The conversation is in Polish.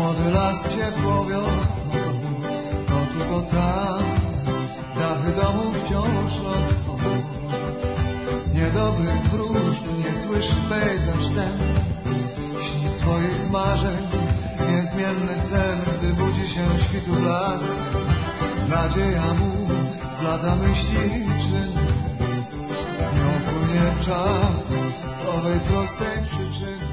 Młody las ciepło wiosną, to tu, to tam, dachy domów wciąż rosną. Niedobrych wróżb nie słyszy pejzaż ten, śni swoich marzeń, niezmienny sen, gdy budzi się świtu blask. Nadzieja mu splata myśli i czyny, z nią płynie czas z owej prostej przyczyny.